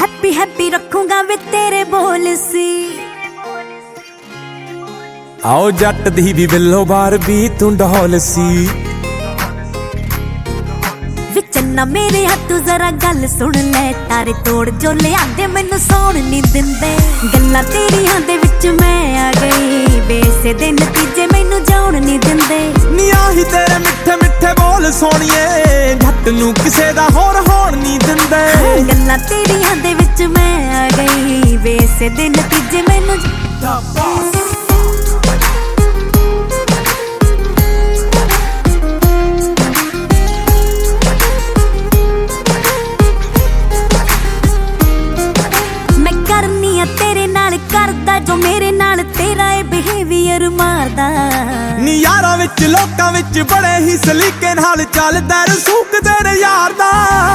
Happy happy रखूंगा वे तेरे बोल सी। आओ जट दी भी बिल्लो बार भी तू ढोल सी। चन्ना मेरे हाथों जरा गल सुन ले, तारे तोड़ जो ले आंदे मैनू सौण नहीं दिंदे। गल्लां तेरियां दे विच मैं आ गई, वैसे दे नतीजे मैनू जाउण नहीं दिंदे। नी आही तेरे मिठे मिठे बोल सोनिए, झट नू किसे दा होर होण नहीं दिंदे। गल्लां तेरियां दे विच मैं आ गई, वैसे दे नतीजे मैनू करदा जो मेरे नाल तेरा ए बिहेवियर मारदा। नी यारां विच लोकां विच बड़े ही सलीके नाल चलदा रसूख तेरे यार दा।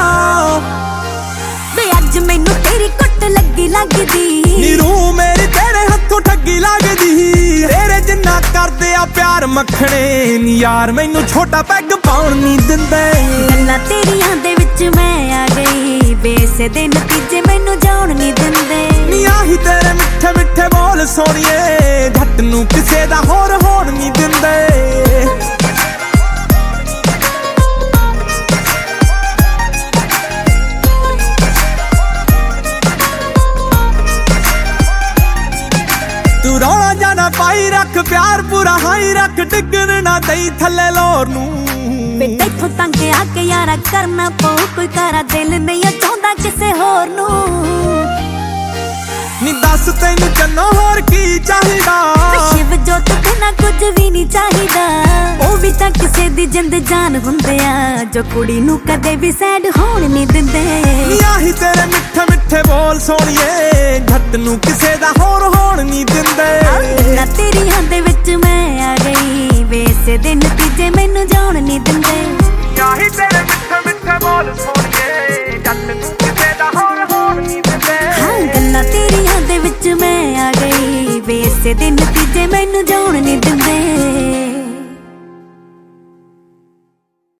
वे अज मैनू तेरी कुट लगी लगदी, नी रूह मेरी तेरे हत्थों ठगी लगदी। तेरे जिन्ना करदे आ प्यार मखणे, नी यार मैनू छोटा पैग पाउण नहीं दिंदे। गल्लां तेरियां दे विच मैं आ गई, वैसे दे नतीजे मैनू जाउण नहीं दिंदे। नी आही तेरे मिठे मिठे बोल सोनिए, झट नू किसे दा होर होण नहीं दिंदे। तू रौला जाना पाई रख, प्यार पूरा हाई रख, डिगन ना दई थले लोर नू। तैथों तंग आके यारा करना पऊ, कोई तारा दिल नहीं चाहुंदा किसे होर नू। नी दस तैनू जन्नो होर की चाहिदा, शिव जोत बिना कुछ भी नहीं चाहिदा। ओ भी तां किसे दी जिंद जान हुंदे आ, जो कुड़ी नू कदे भी सैड होण नहीं दिंदे। नी आही तेरे मिठे मिठे बोल सोनिए, झट नू किसे दा होर होण नहीं दिंदे। गल्लां तेरियां दे विच मैं आ गई, वैसे दे नतीजे मैनू जाउण नहीं दिंदे। आही तेरे मिठे मिठे बोल सोनिए, झट नू किसे दा होर होण नहीं दिंदे। गल्लां तेरियां दे विच मैं आ गई, वैसे दे नतीजे मैनू जाउण नहीं